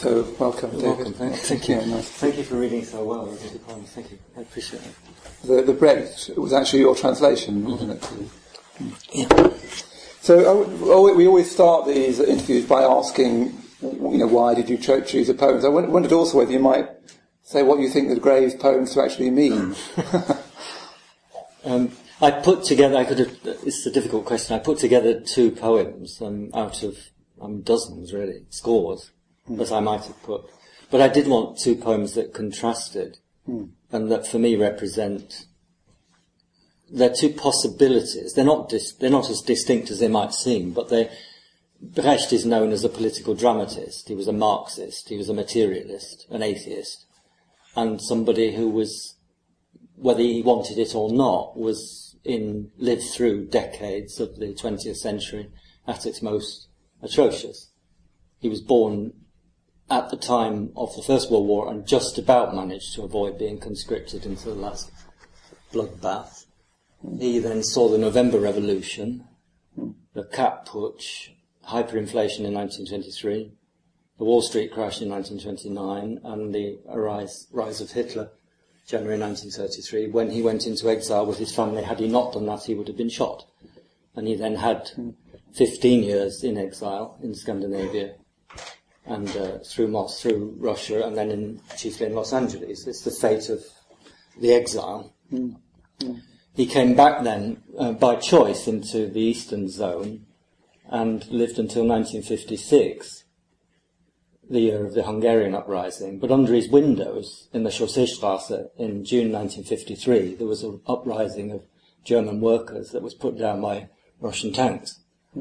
So, welcome, David. Welcome, thank you. Yeah, nice. Thank you for reading so well. Thank you. I appreciate it. The Brecht was actually your translation, wasn't it? Yeah. So, we always start these interviews by asking, why did you choose the poems? I wondered also whether you might say what you think the Graves poems to actually mean. I put together, it's a difficult question, I put together two poems out of dozens, really, scores, as I might have put. But I did want two poems that contrasted, and that for me represent, they're two possibilities. They're not as distinct as they might seem, but Brecht is known as a political dramatist. He was a Marxist, he was a materialist, an atheist, and somebody who was, whether he wanted it or not, lived through decades of the 20th century at its most atrocious. He was born at the time of the First World War and just about managed to avoid being conscripted into the last bloodbath. He then saw the November Revolution, the Kapp Putsch, hyperinflation in 1923, the Wall Street crash in 1929, and the rise of Hitler, January 1933. When he went into exile with his family, had he not done that, he would have been shot. And he then had 15 years in exile in Scandinavia, and through Russia, and then chiefly in Los Angeles. It's the fate of the exile. He came back then by choice into the Eastern Zone and lived until 1956, the year of the Hungarian uprising. But under his windows in the Chausseestrasse in June 1953, there was an uprising of German workers that was put down by Russian tanks.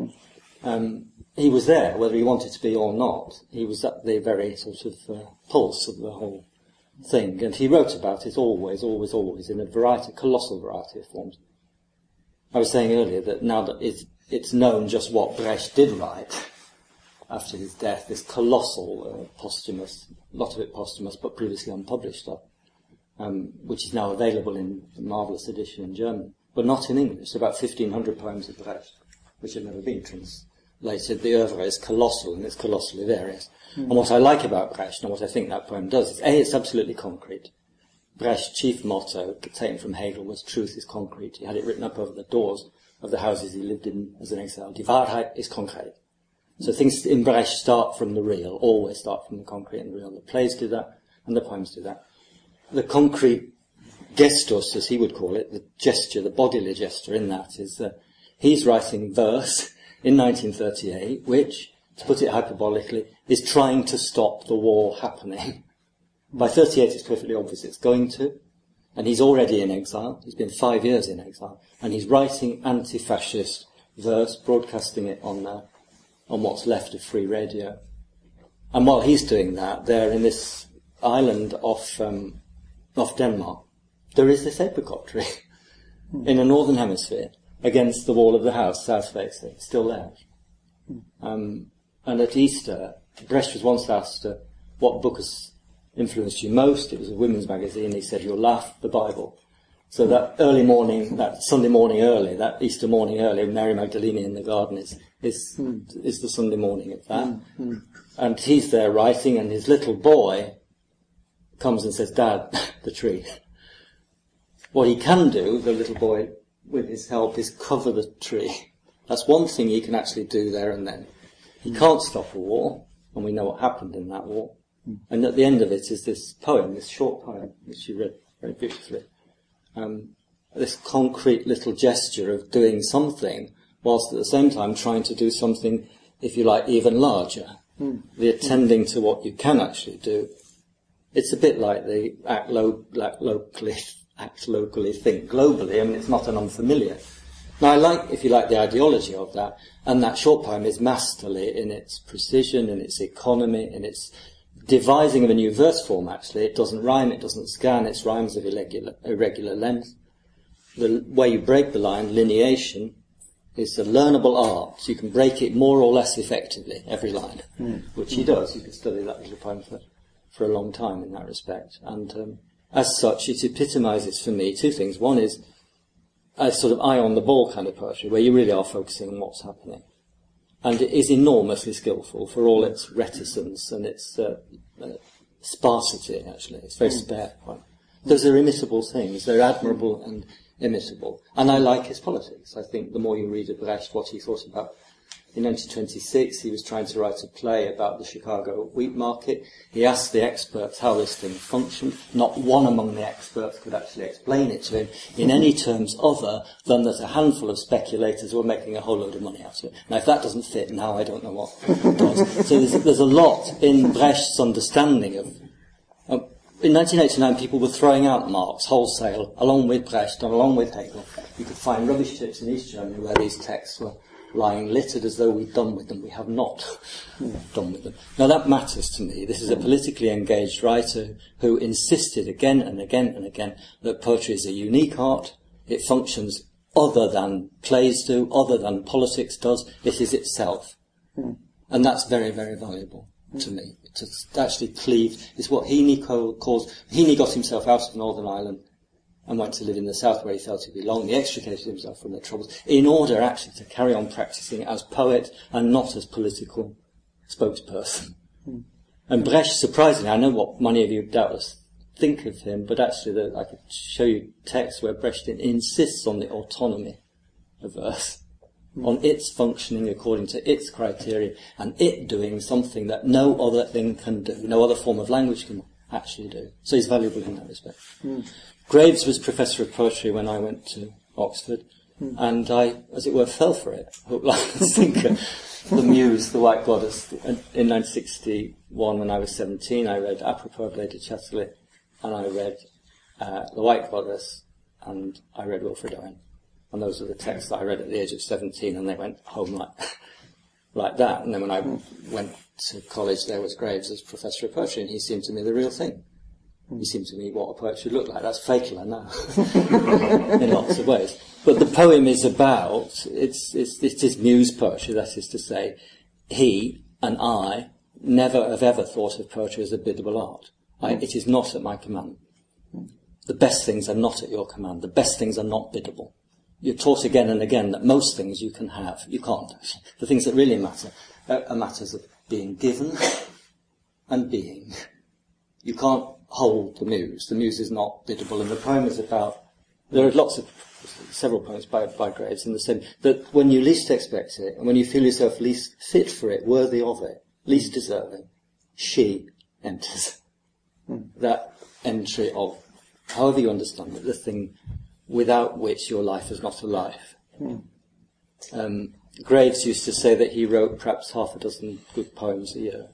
He was there, whether he wanted to be or not. He was at the very sort of pulse of the whole thing, and he wrote about it always in a colossal variety of forms. I was saying earlier that now that it's known just what Brecht did write after his death, this colossal posthumous, a lot of it posthumous but previously unpublished stuff, which is now available in a marvellous edition in German, but not in English. About 1,500 poems of Brecht, which have never been translated. The oeuvre is colossal, and it's colossally various. And what I like about Brecht, and what I think that poem does, is it's absolutely concrete. Brecht's chief motto, taken from Hegel, was truth is concrete. He had it written up over the doors of the houses he lived in as an exile. Die Wahrheit ist konkret. So things in Brecht start from the real, always start from the concrete and the real. The plays do that, and the poems do that. The concrete gestus, as he would call it, the gesture, the bodily gesture in that, is that he's writing verse in 1938, which, to put it hyperbolically, is trying to stop the war happening. By 38 it's perfectly obvious it's going to, and he's already in exile. He's been 5 years in exile, and he's writing anti-fascist verse, broadcasting it on what's left of free radio. And while he's doing that, they're in this island off Denmark. There is this apricot tree in the northern hemisphere against the wall of the house, south-facing, still there. And at Easter, Brecht was once asked, what book has influenced you most? It was a women's magazine. He said, you'll laugh, the Bible. So that early morning, that Sunday morning early, that Easter morning early, Mary Magdalene in the garden is the Sunday morning of that. And he's there writing, and his little boy comes and says, Dad, the tree. What he can do, the little boy, with his help, is cover the tree. That's one thing he can actually do there and then. He can't stop a war, and we know what happened in that war. And at the end of it is this poem, this short poem, which you read very beautifully. This concrete little gesture of doing something, whilst at the same time trying to do something, if you like, even larger. The attending to what you can actually do. It's a bit like the act locally, think globally. I mean, it's not an unfamiliar. Now, I like, if you like, the ideology of that, and that short poem is masterly in its precision, in its economy, in its devising of a new verse form, actually. It doesn't rhyme, it doesn't scan, it's rhymes of irregular length. The way you break the line, lineation, is a learnable art. You can break it more or less effectively, every line, which he does. You could study that little poem for a long time in that respect. And as such, it epitomizes for me two things. One is a sort of eye-on-the-ball kind of poetry, where you really are focusing on what's happening. And it is enormously skillful for all its reticence and its sparsity, actually. It's very spare. Right? Those are imitable things. They're admirable and imitable. And I like his politics. I think the more you read of Brecht, what he thought about. In 1926, he was trying to write a play about the Chicago wheat market. He asked the experts how this thing functioned. Not one among the experts could actually explain it to him in any terms other than that a handful of speculators were making a whole load of money out of it. Now, if that doesn't fit now, I don't know what does. So there's a lot in Brecht's understanding of... in 1989, people were throwing out Marx wholesale, along with Brecht and along with Hegel. You could find rubbish tips in East Germany where these texts were lying littered as though we'd done with them. We have not done with them. Now that matters to me. This is a politically engaged writer who insisted again and again and again that poetry is a unique art. It functions other than plays do, other than politics does. It is itself. And that's very, very valuable to me. To actually cleave is what Heaney calls... Heaney got himself out of Northern Ireland and went to live in the south where he felt he belonged. He extricated himself from the troubles in order actually to carry on practicing as poet and not as political spokesperson. And Brecht, surprisingly, I know what many of you doubtless think of him, but actually I could show you texts where Brecht insists on the autonomy of verse, on its functioning according to its criteria, and it doing something that no other thing can do, no other form of language can actually do. So he's valuable in that respect. Graves was Professor of Poetry when I went to Oxford, and I, as it were, fell for it, hook, line and sinker. The Muse, the White Goddess. In 1961, when I was 17, I read Apropos of Lady Chatterley, and I read The White Goddess, and I read Wilfred Owen. And those are the texts that I read at the age of 17, and they went home like that. And then when I went to college, there was Graves as Professor of Poetry, and he seemed to me the real thing. He seemed to me what a poet should look like. That's fatal, I know, in lots of ways. But the poem is about, it is Muse poetry, that is to say, he and I never have ever thought of poetry as a biddable art. It is not at my command. The best things are not at your command. The best things are not biddable. You're taught again and again that most things you can have. You can't. The things that really matter are matters of being given and being. You can't hold the Muse. The Muse is not biddable, and the poem is about... There are several poems by Graves in the same... That when you least expect it, and when you feel yourself least fit for it, worthy of it, least deserving, she enters. That entry of, however you understand it, the thing without which your life is not a life. Graves used to say that he wrote perhaps half a dozen good poems a year.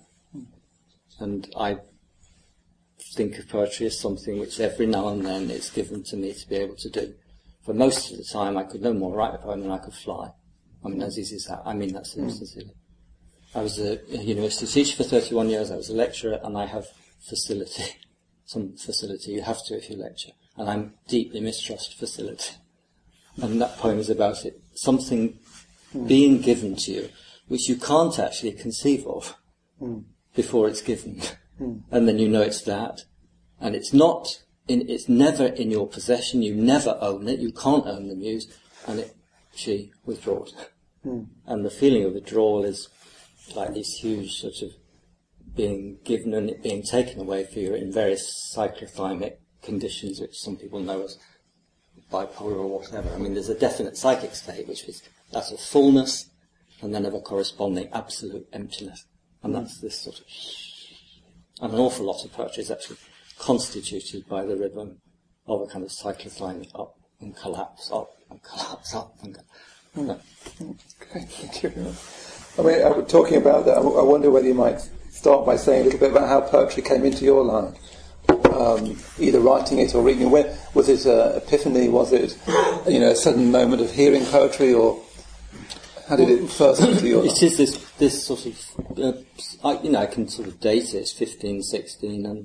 And I think of poetry as something which every now and then it's given to me to be able to do. For most of the time, I could no more write a poem than I could fly. I mean, as easy as that. I mean that sincerely. I was a university teacher for 31 years. I was a lecturer, and I have facility. Some facility. You have to if you lecture. And I deeply mistrust facility. And that poem is about it. Something being given to you, which you can't actually conceive of before it's given. And then you know it's that. And it's never in your possession. You never own it. You can't own the Muse. And she withdraws. And the feeling of withdrawal is like these huge sort of being given and it being taken away for you in various cyclothymic conditions, which some people know as bipolar or whatever. I mean, there's a definite psychic state, which is that of fullness, and then of a corresponding absolute emptiness. And that's this sort of... And an awful lot of poetry is actually constituted by the rhythm of a kind of cyclothymic up and collapse, up and collapse, up and collapse. Okay, thank you. I mean, talking about that, I wonder whether you might start by saying a little bit about how poetry came into your life. Either writing it or reading it. Was it an epiphany? Was it, a sudden moment of hearing poetry, or how did it first come to your life? It is this sort of, I can sort of date it. It's 15, 16,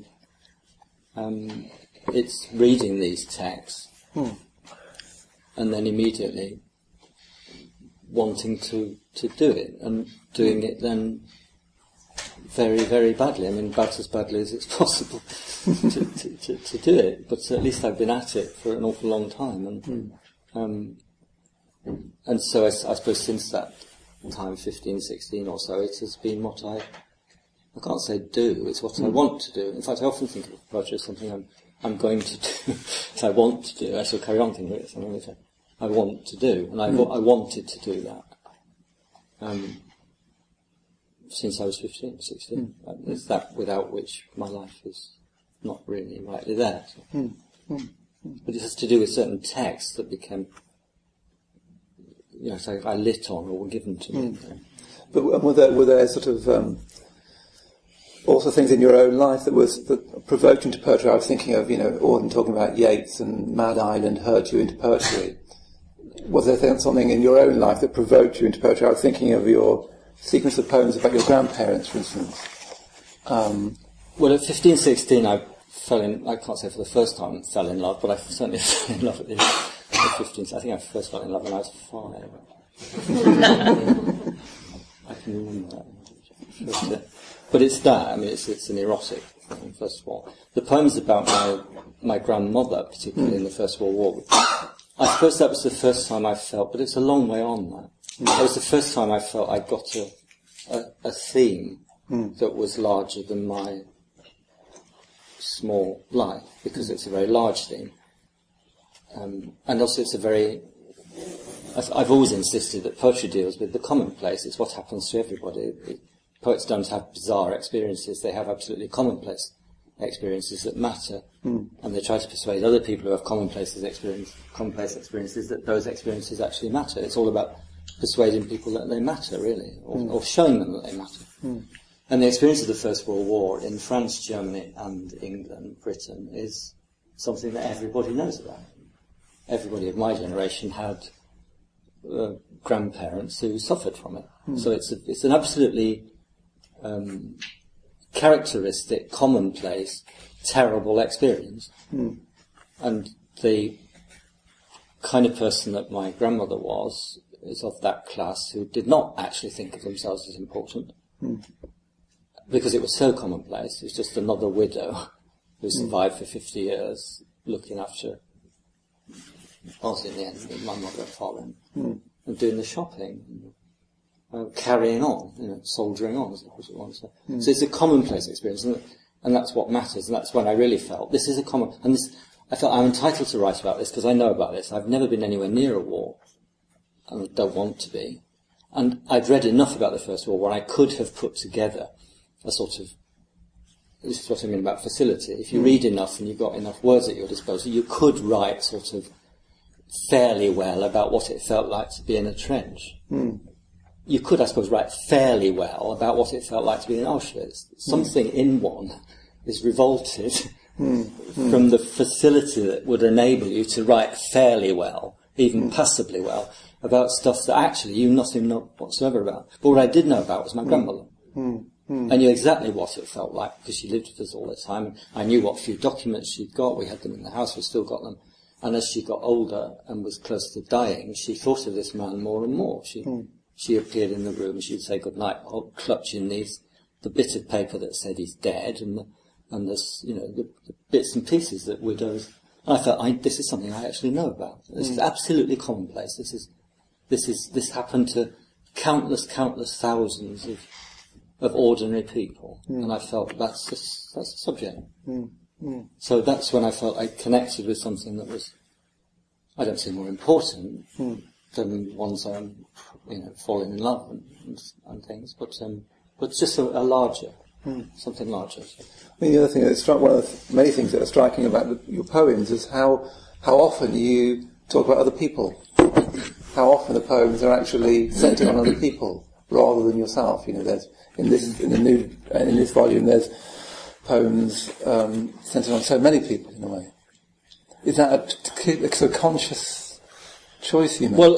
and it's reading these texts, and then immediately wanting to do it, and doing it then very, very badly. I mean, about as badly as it's possible to do it. But at least I've been at it for an awful long time, and so I suppose since that time, 15, 16 or so, it has been what I can't say do, it's what I want to do. In fact, I often think of poetry as something I'm going to do. I want to do. I shall carry on thinking of it as something that I want to do. And I wanted to do that. Since I was 15, 16. It's that without which my life is not really rightly there. So. But it has to do with certain texts that became, so I lit on or were given to me. But were there sort of also things in your own life that provoked you into poetry? I was thinking of, Auden talking about Yeats and Mad Island hurt you into poetry. Was there something in your own life that provoked you into poetry? I was thinking of your sequence of poems about your grandparents, for instance. Well, at 15, 16, I can't say for the first time fell in love, but I certainly fell in love at the 15. I think I first fell in love when I was 5. I can remember that. But it's that. I mean, it's an erotic thing, first of all. The poems about my grandmother, particularly in the First World War, I suppose that was the first time I felt, but it's a long way on that. That was the first time I felt I got a theme that was larger than my small life, because it's a very large theme. And also it's I've always insisted that poetry deals with the commonplace. It's what happens to everybody. Poets don't have bizarre experiences. They have absolutely commonplace experiences that matter. And they try to persuade other people who have commonplace experiences that those experiences actually matter. It's all about persuading people that they matter, really, or showing them that they matter. And the experience of the First World War in France, Germany and England, Britain, is something that everybody knows about. Everybody of my generation had grandparents who suffered from it. So it's an absolutely characteristic, commonplace, terrible experience. And the kind of person that my grandmother was is of that class who did not actually think of themselves as important. Because it was so commonplace. It was just another widow who survived for 50 years looking after us in the end, my mother and father, and doing the shopping, carrying on, soldiering on, as it was. So it's a commonplace experience, and that's what matters, and that's when I really felt this is a common, and I felt I'm entitled to write about this because I know about this. I've never been anywhere near a war, and I don't want to be. And I'd read enough about the First World War where I could have put together a sort of, this is what I mean about facility. If you read enough and you've got enough words at your disposal, you could write sort of fairly well about what it felt like to be in a trench. You could, I suppose, write fairly well about what it felt like to be in Auschwitz. Something in one is revolted from the facility that would enable you to write fairly well, even passably well, about stuff that actually you nothing know whatsoever about. But what I did know about was my grandmother. I knew exactly what it felt like because she lived with us all the time. I knew what few documents she'd got. We had them in the house. We still got them. And as she got older and was close to dying, she thought of this man more and more. She appeared in the room. She'd say goodnight, clutching the bit of paper that said he's dead, and the bits and pieces that widows. And I felt this is something I actually know about. This is absolutely commonplace. This happened to countless thousands of ordinary people, and I felt that's the subject. So that's when I felt I connected with something that was, I don't say more important than one's own, falling in love and things, but just a larger, something larger. I mean, the other thing one of the many things that are striking about your poems is how often you talk about other people. How often the poems are actually centred on other people rather than yourself. There's in this volume there's poems centred on so many people in a way. Is that a sort of conscious choice you make? Well,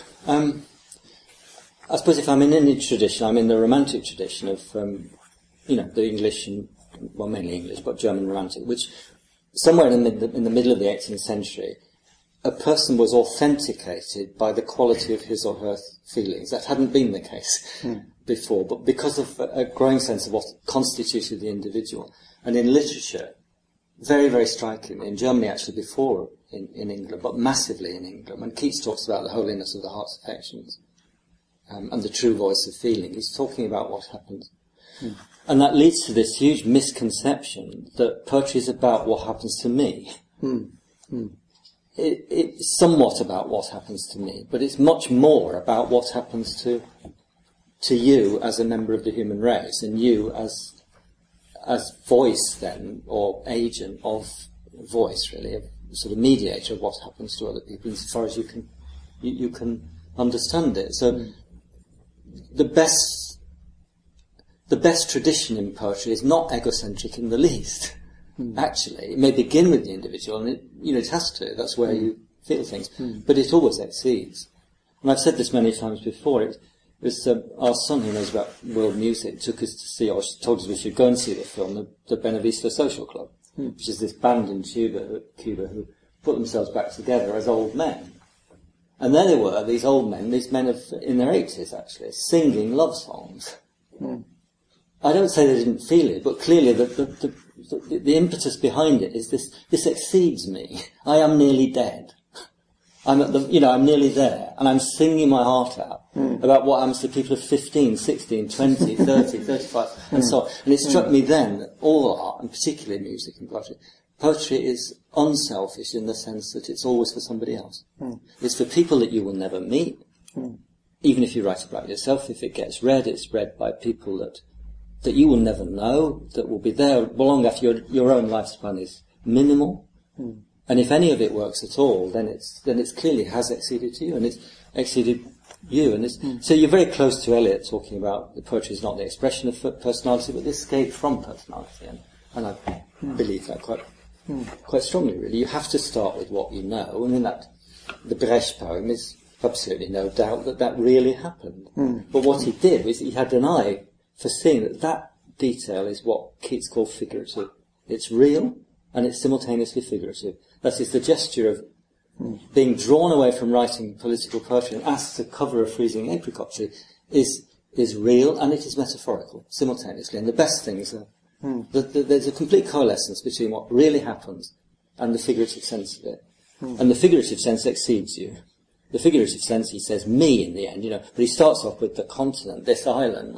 I suppose if I'm in any tradition, I'm in the Romantic tradition of the English and mainly English, but German Romantic, which somewhere in the middle of the 18th century, a person was authenticated by the quality of his or her feelings. That hadn't been the case before, but because of a growing sense of what constituted the individual. And in literature, very, very striking, in Germany actually before in England, but massively in England, when Keats talks about the holiness of the heart's affections, and the true voice of feeling. He's talking about what happens. And that leads to this huge misconception that poetry is about what happens to me. It's somewhat about what happens to me, but it's much more about what happens to you as a member of the human race, and you as voice then, or agent of voice, really, a sort of mediator of what happens to other people, as far as you can understand it. So the best tradition in poetry is not egocentric in the least. Actually, it may begin with the individual, and it has to. That's where you feel things, but it always exceeds. And I've said this many times before. It was our son, who knows about world music, took us to see, or told us we should go and see the film, the Benavista Social Club, which is this band in Cuba who put themselves back together as old men. And there they were, these old men, these men in their 80s actually, singing love songs. I don't say they didn't feel it, but clearly the impetus behind it is this exceeds me. I am nearly dead. I'm nearly there, and I'm singing my heart out about what happens to people of 15, 16, 20, 30, 35, and so on. And it struck me then that all art, and particularly music and poetry is unselfish in the sense that it's always for somebody else. It's for people that you will never meet. Even if you write about yourself, if it gets read, it's read by people that you will never know, that will be there long after your own lifespan is minimal. And if any of it works at all, then it's clearly has exceeded to you, and it's exceeded you. And so you're very close to Eliot talking about the poetry is not the expression of personality, but the escape from personality. And I believe that quite strongly, really. You have to start with what you know, and in that, the Brecht poem is absolutely no doubt that really happened. But what he did was he had an eye for seeing that detail is what Keats called figurative. It's real, and it's simultaneously figurative. That is, the gesture of being drawn away from writing political poetry and asked to cover a freezing apricot tree is real, and it is metaphorical, simultaneously. And the best things are there's a complete coalescence between what really happens and the figurative sense of it. And the figurative sense exceeds you. The figurative sense, he says, me in the end, but he starts off with the continent, this island,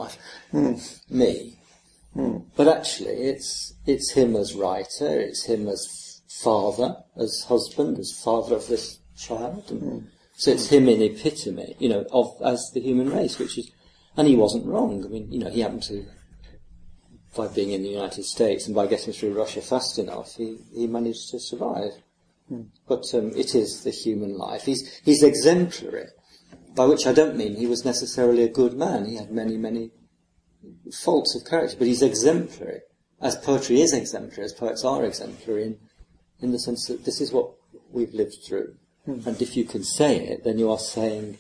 me. But actually, it's him as writer, it's him as father, as husband, as father of this child. And so it's him in epitome, as the human race, and he wasn't wrong. I mean, he happened to, by being in the United States and by getting through Russia fast enough, he managed to survive. But it is the human life. He's exemplary, by which I don't mean he was necessarily a good man. He had many, many faults of character, but he's exemplary, as poetry is exemplary, as poets are exemplary, in the sense that this is what we've lived through. And if you can say it, then you are saying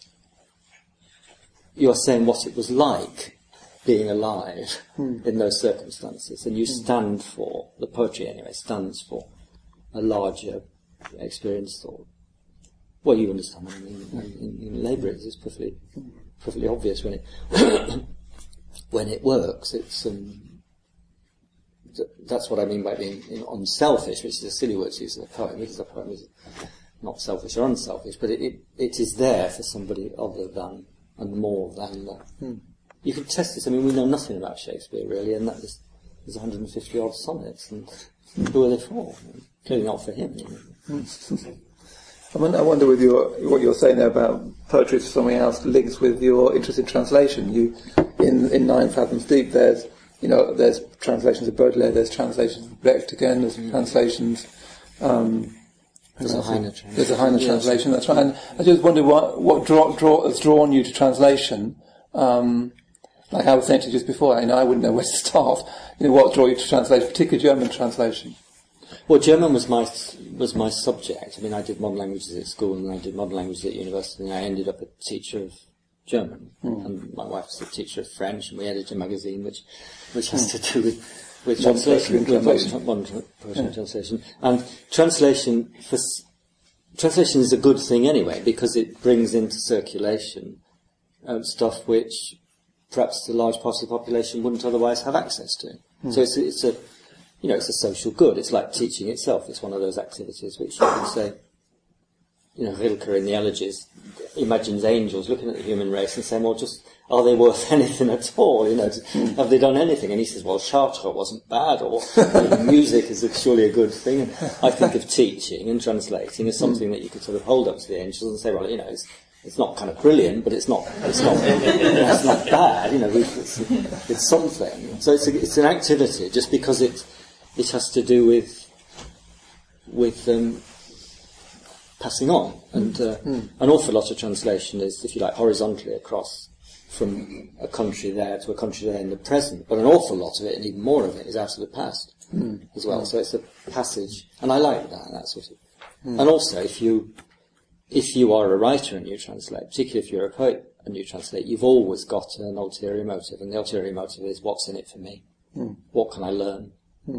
what it was like being alive in those circumstances, and you stand for, the poetry anyway, stands for a larger experience thought. Well, you understand what I mean. In labour, it's perfectly obvious when it works. It's that's what I mean by being unselfish, which is a silly word to use in a poem, because a poem is not selfish or unselfish, but it is there for somebody other than and more than that. You can test this. I mean, we know nothing about Shakespeare really, and there's 150 odd sonnets, and who are they for? Clearly not for him. I wonder with what you're saying there about poetry for something else links with your interest in translation. In Nine Fathoms Deep, there's translations of Baudelaire, there's translations of Brecht again, there's translations. There's a Heine translation. There's a Heine translation. That's right. And I just wonder what has drawn you to translation. Like I was saying to you just before, I wouldn't know where to start. What drew you to translation, particularly German translation? Well, German was my subject. I mean, I did modern languages at school, and I did modern languages at university, and I ended up a teacher of German. And my wife was a teacher of French, and we edited a magazine which has to do with translation, modern translation. And translation is a good thing anyway, because it brings into circulation stuff which perhaps the large part of the population wouldn't otherwise have access to. So it's a social good. It's like teaching itself. It's one of those activities which you can say Rilke in the Elegies imagines angels looking at the human race and saying, well, just, are they worth anything at all? Have they done anything? And he says, well, Chartres wasn't bad, or music is surely a good thing. And I think of teaching and translating as something that you could sort of hold up to the angels and say, well, it's not kind of brilliant, but it's not it's not bad. It's something. So it's an activity, just because it has to do with passing on, and an awful lot of translation is, if you like, horizontally across from a country there to a country there in the present. But an awful lot of it, and even more of it, is out of the past as well. So it's a passage, and I like that sort of. And also, if you are a writer and you translate, particularly if you're a poet and you translate, you've always got an ulterior motive, and the ulterior motive is, what's in it for me? What can I learn?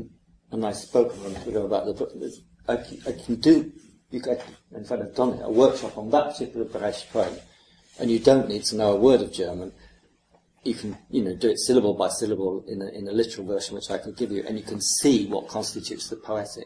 And I spoke a moment ago about the book. I can do, in fact I've done it, a workshop on that particular Brecht poem, and you don't need to know a word of German. You can, do it syllable by syllable in a literal version, which I can give you, and you can see what constitutes the poetic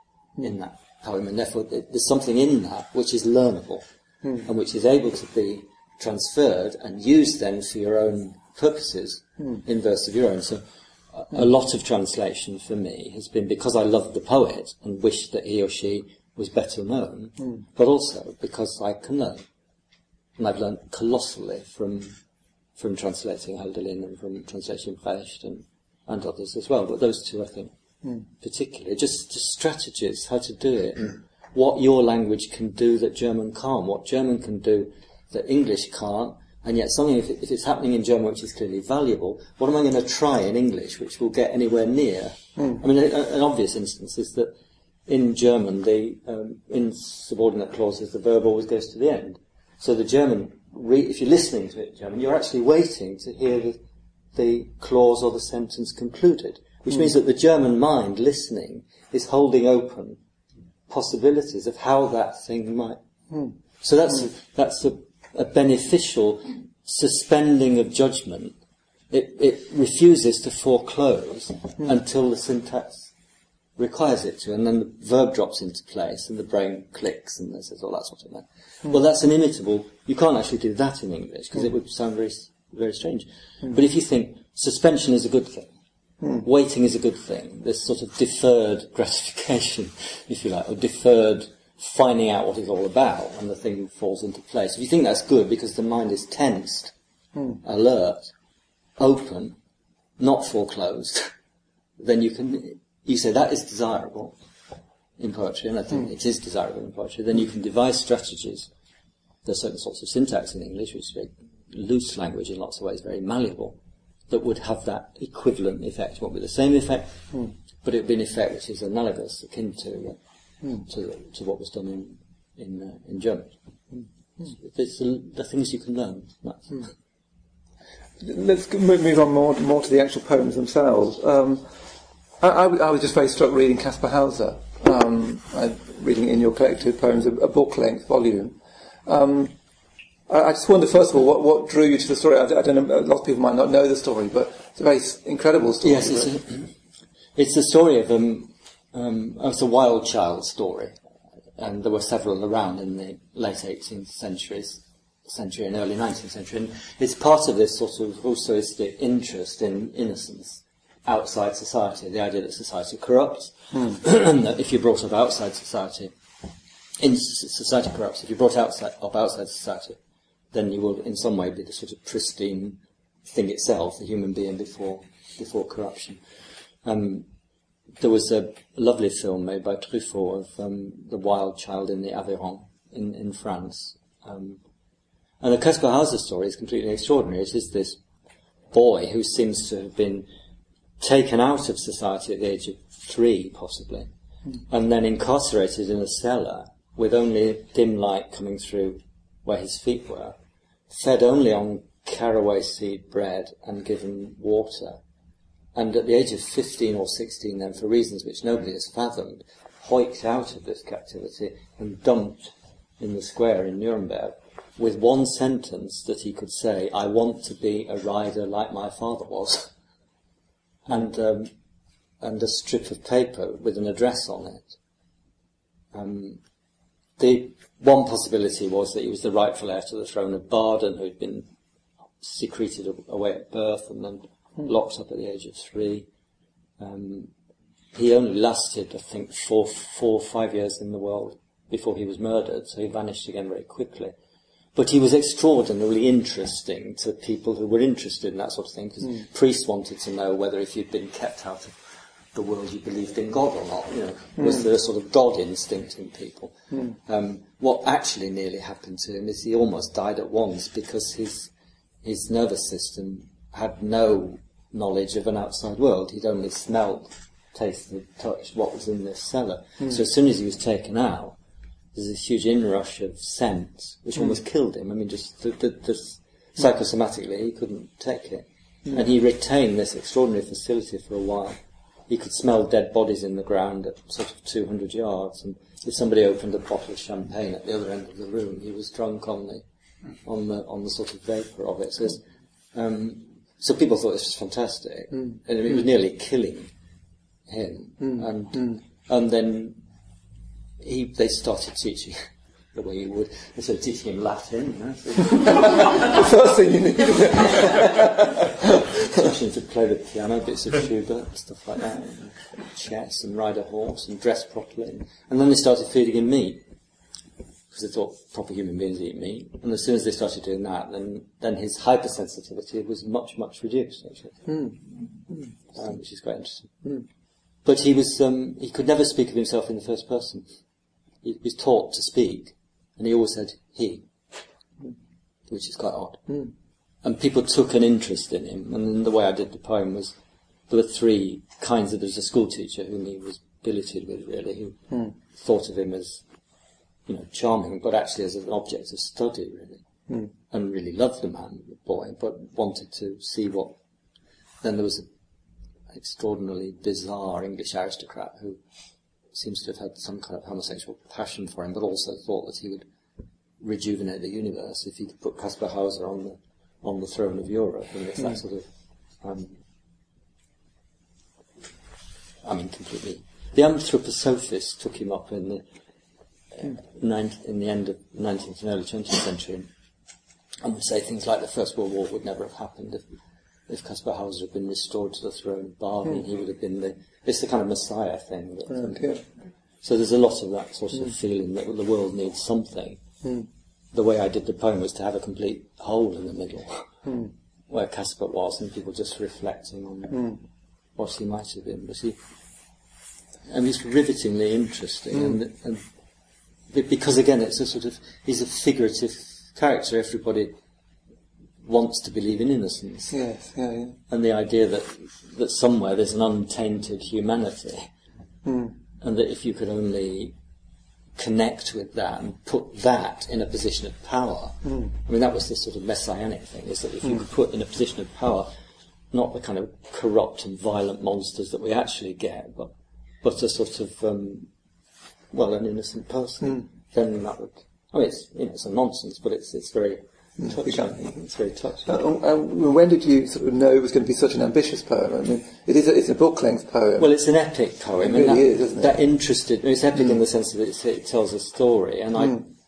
in that poem, and therefore there's something in that which is learnable, and which is able to be transferred and used then for your own purposes in verse of your own. So a lot of translation for me has been because I loved the poet and wished that he or she was better known, but also because I can learn. And I've learned colossally from translating Hölderlin and from translating Brecht and others as well. But those two, I think, particularly, just strategies, how to do it, and what your language can do that German can't, what German can do that English can't, and yet something, if it's happening in German which is clearly valuable, what am I going to try in English which will get anywhere near? I mean, an obvious instance is that in German, in subordinate clauses, the verb always goes to the end. So the German, if you're listening to it in German, you're actually waiting to hear the clause or the sentence concluded, which means that the German mind, listening, is holding open possibilities of how that thing might. So that's a beneficial suspending of judgment. It refuses to foreclose until the syntax requires it to, and then the verb drops into place and the brain clicks and says, oh, that's what it meant. Well, that's an imitable. You can't actually do that in English because it would sound very, very strange. But if you think suspension is a good thing, waiting is a good thing, this sort of deferred gratification, if you like, or deferred finding out what it's all about, and the thing falls into place. If you think that's good because the mind is tensed, alert, open, not foreclosed, then you say that is desirable in poetry, and I think it is desirable in poetry. Then you can devise strategies. There are certain sorts of syntax in English, which is very loose language in lots of ways, very malleable, that would have that equivalent effect. It won't be the same effect, but it would be an effect which is analogous, akin to what was done in German. It's the things you can learn. Let's move on more to the actual poems themselves. I was just very struck reading Caspar Hauser, reading in your collected poems, a book-length volume. I just wonder, first of all, what drew you to the story? I don't know, a lot of people might not know the story, but it's a very incredible story. Yes, it's a story of it's a wild child story, and there were several around in the late 18th century and early 19th century, and it's part of this sort of Rousseauistic interest in innocence outside society, the idea that society corrupts, and that if you're brought up outside society, society corrupts. If you're brought up outside society, then you will in some way be the sort of pristine thing itself, the human being before corruption. There was a lovely film made by Truffaut of the wild child in the Aveyron in France. And the Caspar Hauser story is completely extraordinary. It is this boy who seems to have been taken out of society at the age of 3, possibly, and then incarcerated in a cellar with only dim light coming through where his feet were, fed only on caraway seed bread and given water. And at the age of 15 or 16 then, for reasons which nobody has fathomed, hoiked out of this captivity and dumped in the square in Nuremberg with one sentence that he could say, I want to be a rider like my father was, and a strip of paper with an address on it. The one possibility was that he was the rightful heir to the throne of Baden, who'd been secreted away at birth and then locked up at the age of 3. He only lasted, I think, 4 or 5 years in the world before he was murdered, so he vanished again very quickly. But he was extraordinarily interesting to people who were interested in that sort of thing, because priests wanted to know whether if you'd been kept out of the world you believed in God or not. Was there a sort of God instinct in people? What actually nearly happened to him is he almost died at once because his nervous system had no knowledge of an outside world. He'd only smelled, tasted, touched what was in this cellar. So as soon as he was taken out, there's this huge inrush of scent, which almost killed him. I mean, just psychosomatically, he couldn't take it. And he retained this extraordinary facility for a while. He could smell dead bodies in the ground at sort of 200 yards, and if somebody opened a bottle of champagne at the other end of the room, he was drunk on the sort of vapour of it. So people thought this was fantastic, and it was nearly killing him. And then they started teaching the way you would. They started teaching him Latin. The first thing you needed. Teaching him to play the piano, bits of Schubert, stuff like that, and chess, and ride a horse, and dress properly. And then they started feeding him meat, because they thought proper human beings eat meat. And as soon as they started doing that, then his hypersensitivity was much, much reduced, actually, which is quite interesting. But he could never speak of himself in the first person. He was taught to speak, and he always said he, which is quite odd. And people took an interest in him, and then the way I did the poem was, there were 3 kinds of, there was a school teacher whom he was billeted with, really, who thought of him as, charming, but actually as an object of study, really, and really loved the boy, but wanted to see what. Then there was an extraordinarily bizarre English aristocrat who seems to have had some kind of homosexual passion for him, but also thought that he would rejuvenate the universe if he could put Caspar Hauser on the throne of Europe, and it's that sort of, completely. The anthroposophists took him up in the end of the 19th and early 20th century, and would say things like the First World War would never have happened if Caspar Hauser had been restored to the throne of Baden. He would have been it's the kind of Messiah thing. So there's a lot of that sort of feeling that the world needs something. The way I did the poem was to have a complete hole in the middle, where Caspar was, and people just reflecting on what he might have been. But it's rivetingly interesting, and because again, it's a sort of, he's a figurative character. Everybody wants to believe in innocence. Yes, And the idea that somewhere there's an untainted humanity, and that if you could only connect with that and put that in a position of power. That was the sort of messianic thing, is that if you could put in a position of power, not the kind of corrupt and violent monsters that we actually get, but a sort of, an innocent person, then that would, it's a nonsense, but it's very touching. It's very touching. When did you sort of know it was going to be such an ambitious poem? It's a book-length poem. Well, it's an epic poem. It really is, isn't it? That interested me. It's epic in the sense that it tells a story, and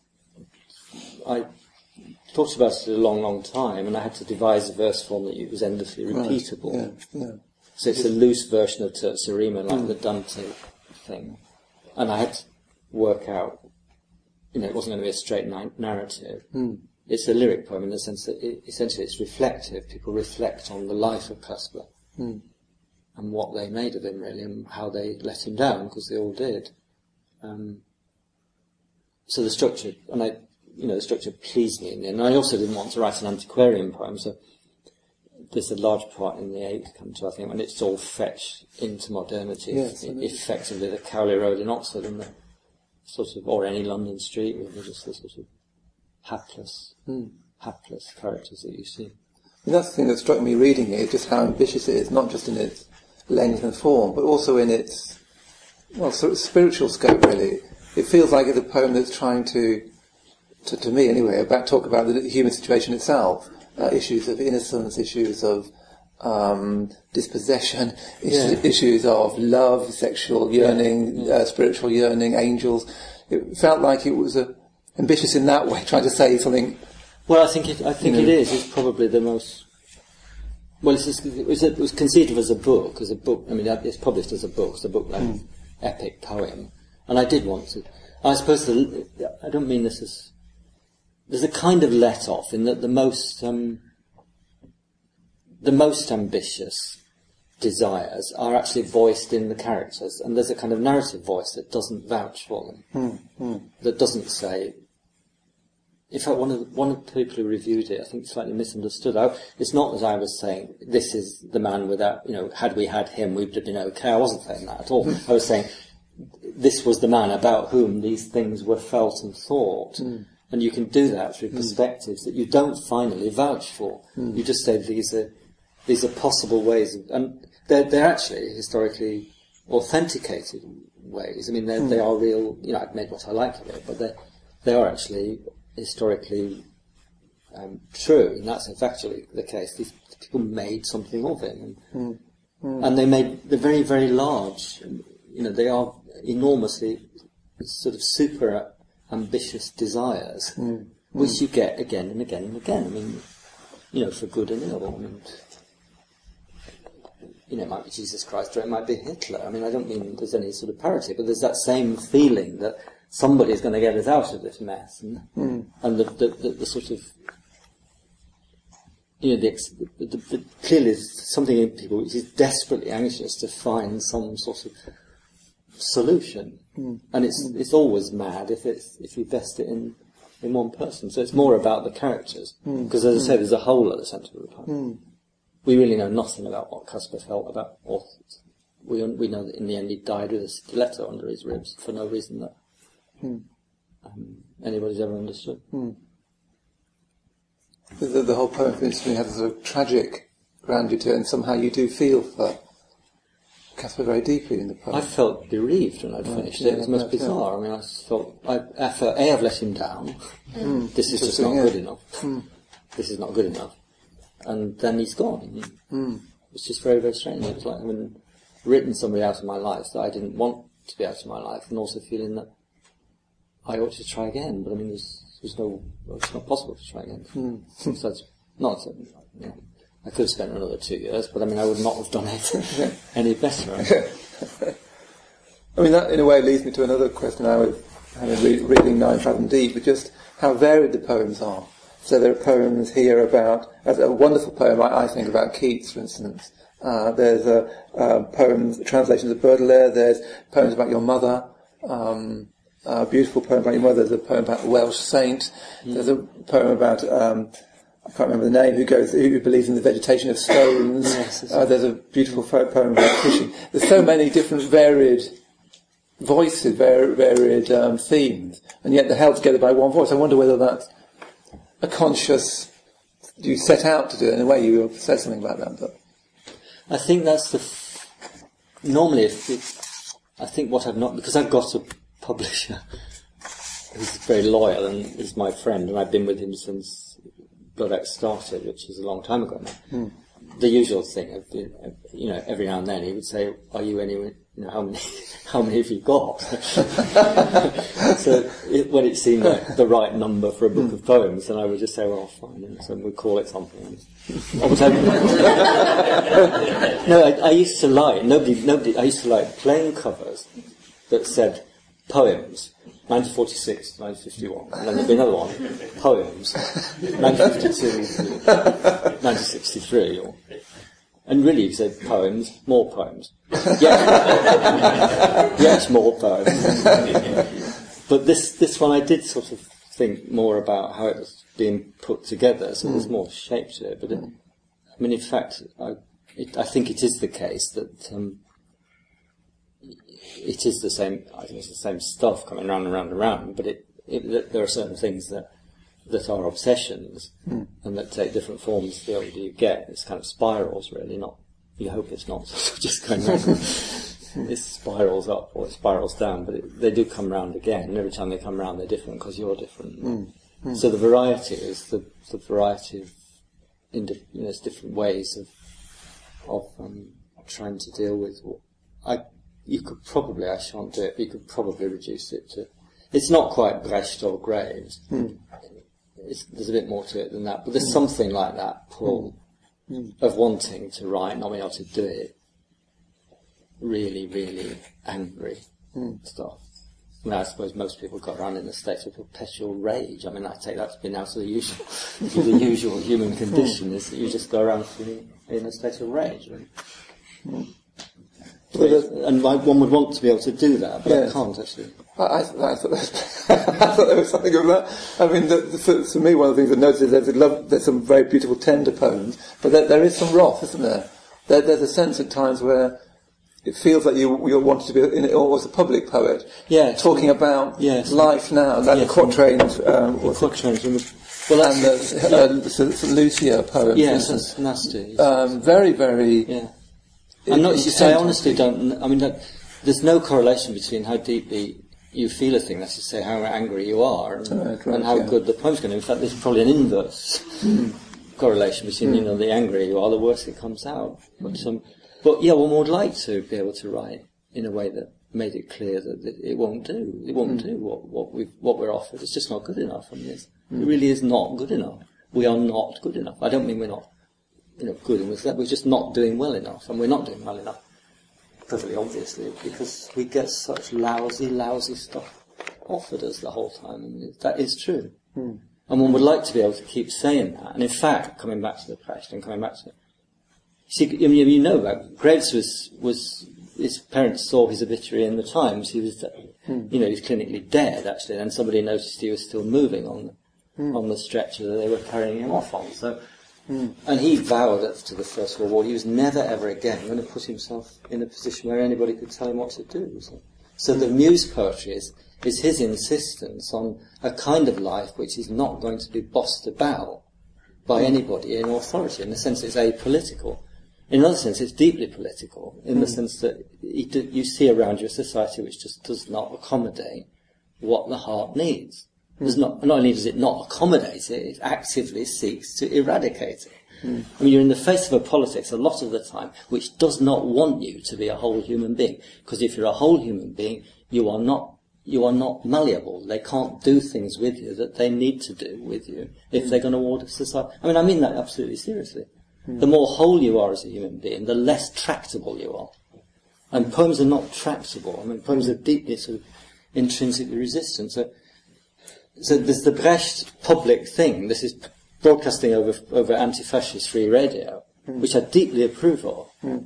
I thought about it a long, long time, and I had to devise a verse form that was endlessly repeatable. Right. So it's a loose version of Terza Rima, like the Dante thing. And I had to work out, it wasn't going to be a straight narrative. It's a lyric poem in the sense that essentially it's reflective. People reflect on the life of Caspar and what they made of him, really, and how they let him down, because they all did. So the structure, the structure pleased me in the end. And I also didn't want to write an antiquarian poem, so there's a large part in the 8 canto, I think, when it's all fetched into modernity. Yes, effectively, the Cowley Road in Oxford and the sort of, or any London street, with just the sort of hapless characters that you see. And that's the thing that struck me reading it, just how ambitious it is, not just in its length and form, but also in its, sort of spiritual scope, really. It feels like it's a poem that's trying to me anyway, talk about the human situation itself, issues of innocence, issues of dispossession, issues of love, sexual yearning, spiritual yearning, angels. it felt like it was ambitious in that way, trying to say something. Well, I think it is. It's probably the most. Well, it was conceived of as a book. I mean, it's published as a book. It's a book like epic poem, and I did want to. I suppose I don't mean this as. There's a kind of let off in that the most ambitious desires are actually voiced in the characters, and there's a kind of narrative voice that doesn't vouch for them, that doesn't say. In fact, one of the people who reviewed it, I think, slightly misunderstood. It's not that I was saying this is the man without, had we had him, we'd have been okay. I wasn't saying that at all. I was saying this was the man about whom these things were felt and thought, and you can do that through perspectives that you don't finally vouch for. You just say these are possible ways, and they're actually historically authenticated ways. I mean, they are real. I've made what I like of it, but they are actually historically true, and that's actually the case. These people made something of it, and they're very, very large. They are enormously sort of super ambitious desires, which you get again and again and again. I mean, for good and ill. I mean, it might be Jesus Christ or it might be Hitler. I mean, I don't mean there's any sort of parity, but there's that same feeling that somebody's going to get us out of this mess, and the sort of, clearly there's something in people which is desperately anxious to find some sort of solution, and it's always mad if you vest it in one person. So it's more about the characters, because as I say, there's a hole at the centre of the poem. We really know nothing about what Caspar felt about authors. We know that in the end he died with a stiletto under his ribs for no reason that anybody's ever understood. The whole poem, for instance, has a sort of tragic grandeur to it, and somehow you do feel for Caspar very deeply in the poem. I felt bereaved when I'd finished it. It was most bizarre. I mean, I felt, I've let him down. This is just not good enough. This is not good enough. And then he's gone. It's just very, very strange. It was like having written somebody out of my life that I didn't want to be out of my life, and also feeling that I ought to try again. But I mean, it's not possible to try again. So it's not. I could have spent another 2 years, but I mean, I would not have done it any better. I mean, that in a way leads me to another question I was having reading Nine Fathom Deep, but just how varied the poems are. So there are poems here about, a wonderful poem I think about Keats, for instance. There's poems, translations of Baudelaire. There's poems about your mother. A beautiful poem about your mother. There's a poem about the Welsh saint. There's a poem about I can't remember the name. Who believes in the vegetation of stones. Yes, there's a beautiful poem about fishing. There's so many different varied voices, varied themes, and yet they're held together by one voice. I wonder whether that's a conscious. You set out to do it in a way. You said something about that, but I think that's normally. I think what I've not, because I've got a publisher who's very loyal and is my friend, and I've been with him since Bloodaxe started, which is a long time ago now. The usual thing of, every now and then he would say, "Are you any? How many have you got?" So when it seemed like the right number for a book of poems, then I would just say, "Well, fine," and so we'd call it something. I used to like nobody. I used to like plain covers that said poems. 1946 to 1951, and then there'd be another one, poems, 1952 to 1963, and really you said poems, more poems. Yes, more poems. But this one I did sort of think more about how it was being put together, so there's more shape to it. But in fact, I think it is the case that it is the same. I think it's the same stuff coming round and round and round. But there are certain things that are obsessions and that take different forms the older you get. It's kind of spirals, really. Not. You hope it's not just going round. It spirals up or it spirals down, but they do come round again. And every time they come round, they're different because you're different. So the variety is the variety of there's different ways of trying to deal with. I shan't do it, but you could probably reduce it to It's not quite Brecht or Graves. There's a bit more to it than that, but there's something like that pull of wanting to write, not being able to do it. Really, really angry stuff. I mean, I suppose most people go around in a state of perpetual rage. I mean, I take that to be now the usual human condition, is that you just go around feeling in a state of rage. Right? And one would want to be able to do that, but I can't actually. I thought there was something of that. I mean, for me, one of the things I noticed is there's some very beautiful tender poems, but there is some wrath, isn't there? There's a sense at times where it feels like you wanted to be almost a public poet, talking about life now, like the quatrains. The quatrains. Well, and the St. Lucia poems. Yes, that's nasty. Very, very. Yeah. I'm not. I honestly don't. I mean, there's no correlation between how deeply you feel a thing. That's to say, how angry you are, and how good the poem's going to. In fact, there's probably an inverse correlation between the angrier you are, the worse it comes out. But one would like to be able to write in a way that made it clear that it won't do. It won't do what we're offered. It's just not good enough. I mean, it really is not good enough. We are not good enough. I don't mean we're not, good enough. We're just not doing well enough, and we're not doing well enough. Perfectly obviously, because we get such lousy stuff offered us the whole time. I mean, that is true. And one would like to be able to keep saying that. And in fact, coming back to the Brecht and coming back to it, see, about Graves was his parents saw his obituary in the Times. He was, he was clinically dead actually, and somebody noticed he was still moving on the stretcher that they were carrying him off on. So, and he vowed after the First World War he was never ever again going to put himself in a position where anybody could tell him what to do. So the muse poetry is his insistence on a kind of life which is not going to be bossed about by anybody in authority. In the sense it's apolitical. In another sense, it's deeply political, in the sense that you see around you a society which just does not accommodate what the heart needs. Not only does it not accommodate it, it actively seeks to eradicate it. I mean, you're in the face of a politics a lot of the time which does not want you to be a whole human being. Because if you're a whole human being, you are not malleable. They can't do things with you that they need to do with you if they're going to order society. I mean that absolutely seriously. The more whole you are as a human being, the less tractable you are. And poems are not tractable. I mean, poems are deeply sort of intrinsically resistant. So there's the Brecht public thing. This is broadcasting over anti-fascist free radio, which I deeply approve of.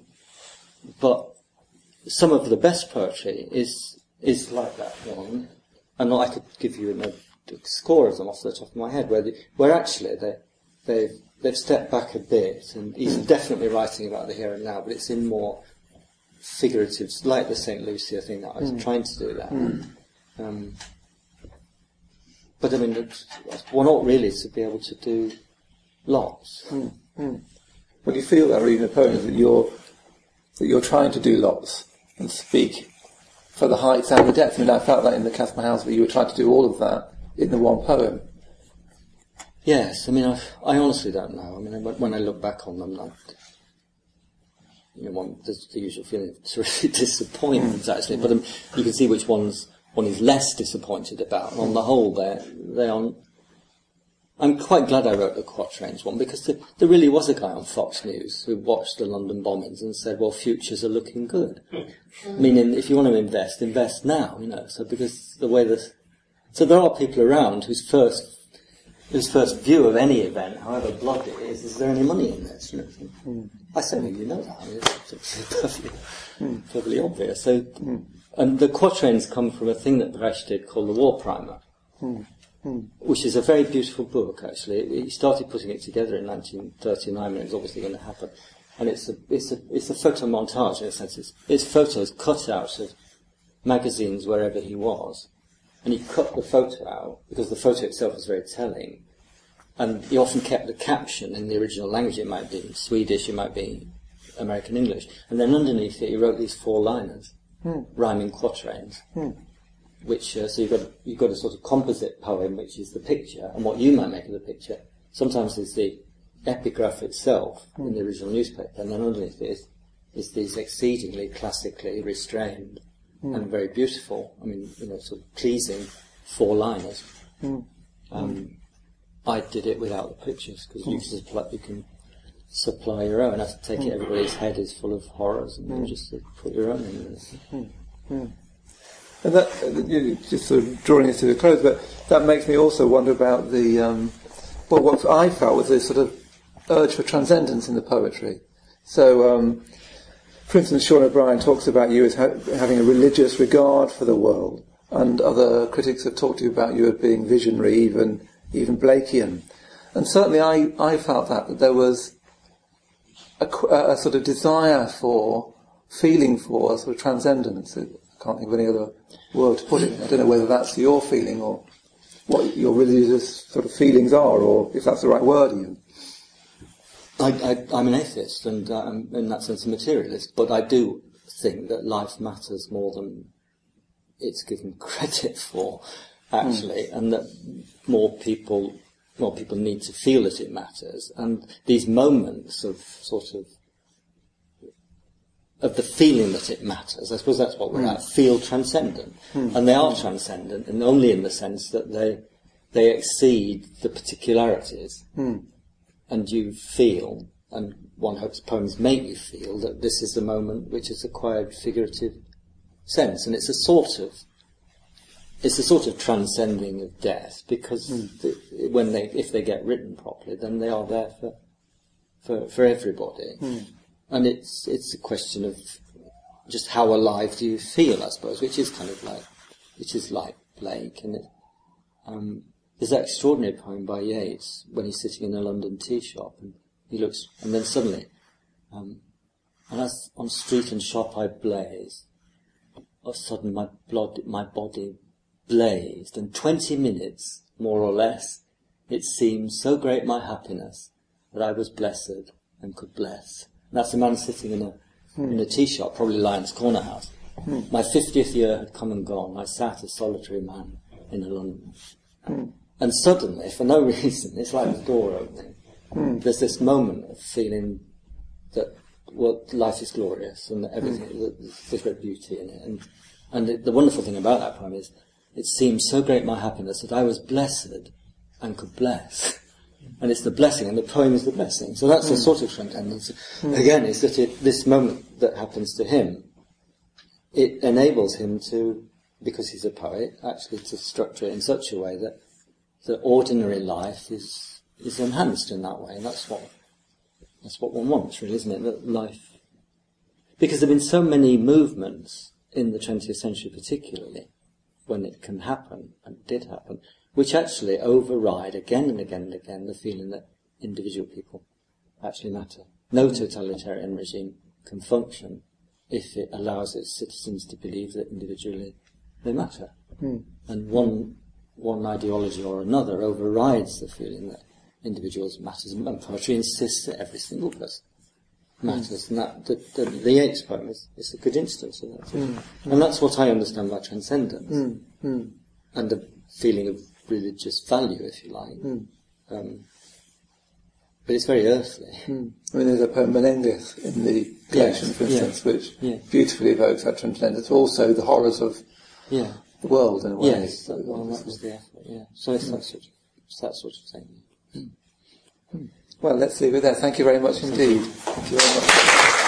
But some of the best poetry is like that one. And I could give you a score of them off the top of my head, where actually they've stepped back a bit, and he's definitely writing about the here and now, but it's in more figurative, like the St. Lucia thing that I was trying to do that. But I mean, one ought really to be able to do lots. When you feel that reading a poem, that you're trying to do lots and speak for the heights and the depth. I mean, I felt that in the Caspar Hauser, you were trying to do all of that in the one poem. Yes, I mean, I honestly don't know. I mean, when I look back on them, there's the usual feeling of terrific disappointment, actually. But you can see which one is less disappointed about. And on the whole, they are. I'm quite glad I wrote the Quatrains one, because there really was a guy on Fox News who watched the London bombings and said, "Well, futures are looking good." Meaning, if you want to invest now. So because the way so there are people around whose first view of any event, however bloody it is there any money in this? I say, well, you know that. I mean, it's perfectly obvious. So, and the quatrains come from a thing that Brecht did called the War Primer, which is a very beautiful book, actually. He started putting it together in 1939 when it was obviously going to happen. And it's a photo montage, in a sense. It's photos cut out of magazines wherever he was. And he cut the photo out, because the photo itself was very telling. And he often kept the caption in the original language. It might be Swedish, it might be American English. And then underneath it, he wrote these 4-liners, rhyming quatrains. Which, so you've got a sort of composite poem, which is the picture, and what you might make of the picture. Sometimes it's the epigraph itself in the original newspaper, and then underneath it is these exceedingly classically restrained and very beautiful, sort of pleasing four-liners. I did it without the pictures, because you can supply your own. I take it everybody's head is full of horrors, and you just put your own in there. And that, just sort of drawing it to a close, but that makes me also wonder about the, what I felt was this sort of urge for transcendence in the poetry. So, for instance, Sean O'Brien talks about you as having a religious regard for the world, and other critics have talked to you about you as being visionary, even Blakean. And certainly I felt that there was a sort of desire for, feeling for, a sort of transcendence. I can't think of any other word to put it in. I don't know whether that's your feeling or what your religious sort of feelings are, or if that's the right word even. I'm an atheist, and in that sense a materialist, but I do think that life matters more than it's given credit for, actually, and that more people need to feel that it matters, and these moments of of the feeling that it matters, I suppose that's what we're at, feel transcendent. And they are transcendent, and only in the sense that they exceed the particularities. And you feel, and one hopes poems make you feel, that this is the moment which has acquired figurative sense. And it's a sort of transcending of death, because if they get written properly, then they are there for everybody. And it's a question of just how alive do you feel, I suppose, which is like Blake. And there's that extraordinary poem by Yeats when he's sitting in a London tea shop, and he looks, and then suddenly, and as on street and shop I blaze, of a sudden my body blazed, and 20 minutes, more or less, it seemed so great my happiness that I was blessed and could bless. And that's a man sitting in a tea shop, probably Lyons Corner House. My 50th year had come and gone. I sat a solitary man in a London. And suddenly, for no reason, it's like the door opening. There's this moment of feeling that, well, life is glorious and that everything, there's great beauty in it. And the wonderful thing about that poem is, it seemed so great my happiness that I was blessed and could bless. And it's the blessing, and the poem is the blessing. So that's the sort of transcendence. Again, is that this moment that happens to him, it enables him to, because he's a poet, actually to structure it in such a way that the ordinary life is enhanced in that way. And that's what one wants, really, isn't it? That life, because there have been so many movements in the 20th century, particularly when it can happen, and it did happen, which actually override again and again and again the feeling that individual people actually matter. No totalitarian regime can function if it allows its citizens to believe that individually they matter. And one ideology or another overrides the feeling that individuals matters, and poetry insists that every single person matters. And that the Yeats poem is a good instance of that. And that's what I understand by transcendence, and the feeling of religious value, if you like. But it's very earthly. I mean, there's a poem, Menendez, in the collection, for instance, which beautifully evokes that transcendence, also the horrors of the world, in a way. Yes, that was the effort, So it's that sort of thing. Well, let's leave it there. Thank you very much indeed. Thank you very much.